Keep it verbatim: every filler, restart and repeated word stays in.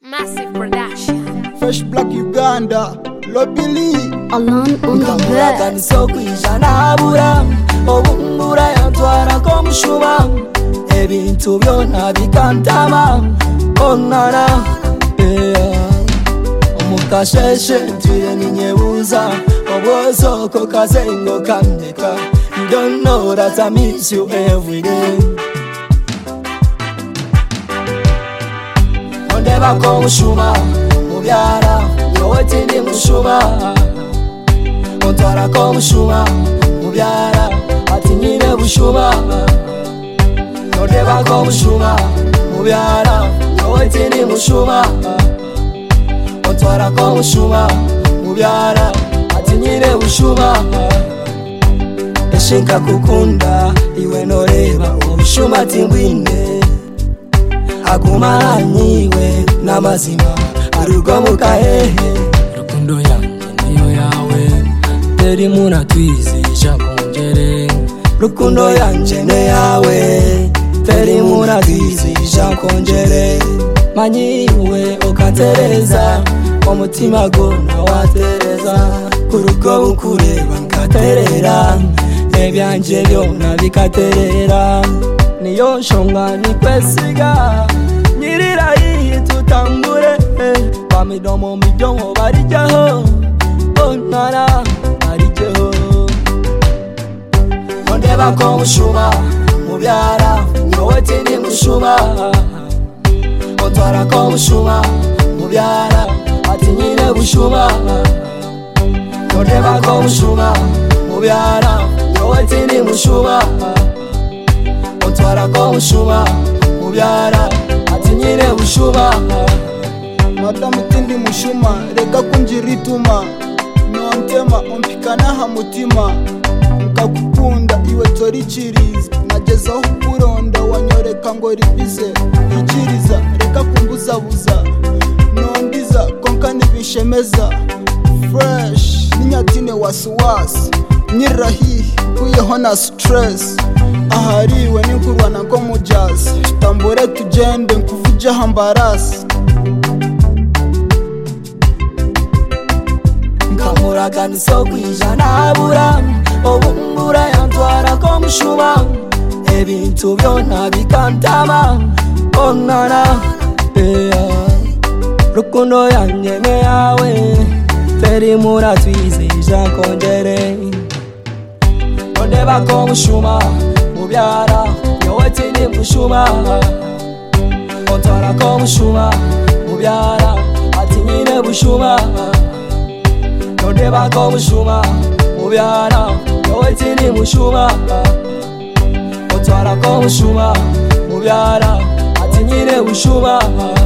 Massive production. Fresh Black Uganda, Lobili Alone on the bed. Kanisa kwijana abura obumbura yantwara ko mushuma ebintu byona bikantama onana omukasheshe ntire ninyebuza obwozo ko kazengo kandeka. You don't know that I miss you every day. Ondeba ko mushuma mubyara yowe tindi mushuma ontwara ko mushuma mubyara ati nyine bushuma. Ondeba ko mushuma mubyara yowe tindi mushuma ontwara ko mushuma mubyara ati nyine bushuma. Eshinka kukunda iwe noreba obushuma tingwine aguma nyiwe namazima arugo mukahehe. Rukundo yanjye niyo yawe teri muna twizisha kongere. Rukundo yanjye ne yawe teri muna twizisha kongere. Manyiwe ukatereza umutima gona watereza kurugo bukureba nkaterera ebyanje byona bikaterera. Niyo nshonga nikwesiga nyirira iyi tutambure bamidomo midomo barijaho onara barijaho. Ondeba ko mushuma mubyara yowe tindi mushuma ontwara ko mushuma mubyara ati nyine bushuma. Ondeba ko mushuma mubyara yowe tindi mushuma ontwara ko mushuma mubyara ati nyine bushuma. Madamu tindi mushuma reka kunjirituma nontema ompikana hamutima nkakukunda iwe torikiriza nagezaho kuronda wanyoreka ngo ribize ikiriza reka kumbuzabuza nondiza konka nibishemeza. Fresh ninyatine wasiwasi nyirahihi kuyeho na stress ahariwe ninkurwana nko mujazi tutambure tugende nkuvuje hambarasi. Nkamuraganiso kwijana abura obumbura yantwara ko mushuma ebintu byona bikantama onana rukundo yanjye ne yawe teri muna twizisha kongere. Ondeba ko mushuma mubyara yowe tindi mushuma ontwara ko mushuma mubyara ati nyine bushuma. Ondeba ko mushuma mubyara yowe tindi mushuma ontwara ko mushuma mubyara ati nyine bushuma.